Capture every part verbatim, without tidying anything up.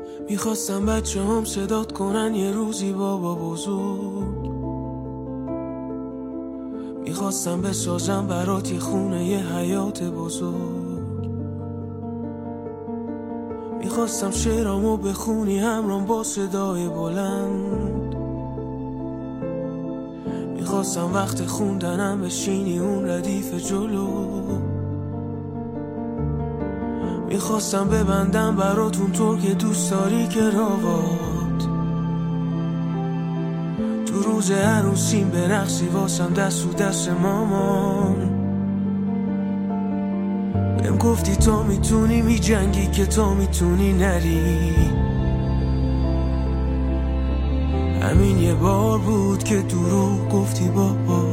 میخواستم بچه هم صدات کنن یه روزی بابا بزرگ. میخواستم بسازم برات یه خونه یه حیات بزرگ. میخواستم شعرامو بخونی همرام با صدای بلند. میخواستم وقت خوندنم بشینی اون ردیف جلو. میخواستم ببندم براتون طور که دوست داری کراوات. تو روز عروسیم برقصی واسم دست و دست مامان. بهم گفتی تا میتونی می جنگی که تا میتونی نری. همین یه بار بود که دروغ گفتی بابا.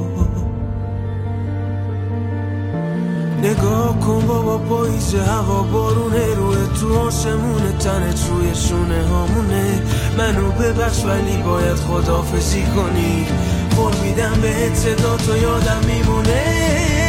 نگاه کن بابا پاییز هوا بارونه روی تو آسمونه تنت روی شونه هامونه. منو ببخش ولی باید خداحافظی کنی. قول میدم بهت صدا تو یادم میمونه.